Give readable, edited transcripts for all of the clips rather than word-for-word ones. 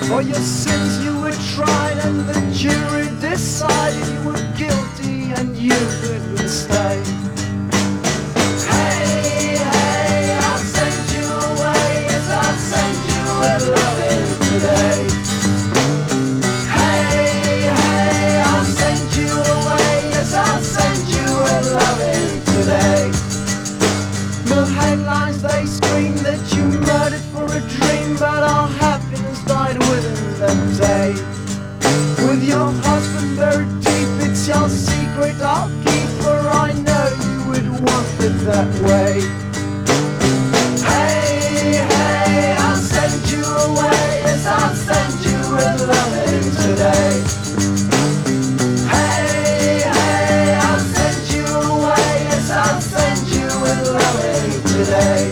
For your sins you were tried and the jury decided you were guilty and you couldn't stay. Hey, hey, I'll send you away, yes, I'll send you a loving today. Hey, hey, I'll send you away, yes, I'll send you a loving today. The headlines they scream that you murdered for a dream, but our happiness died within that day. With your husband buried deep, it's your secret I'll keep, for I know you would want it that way. Hey, hey, I'll send you away, yes, I'll send you a loving today. Hey, hey, I'll send you away, yes, I'll send you a loving today.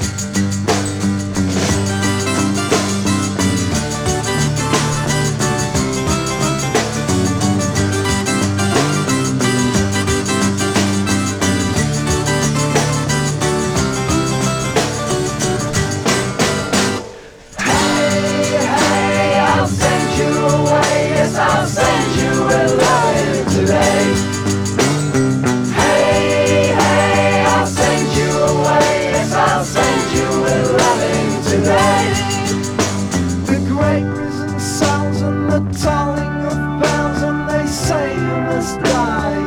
I'll send you a loving today. Hey, hey, I'll send you away, yes, I'll send you a loving today. The great prison cells and the tolling of bells, and they say you must die.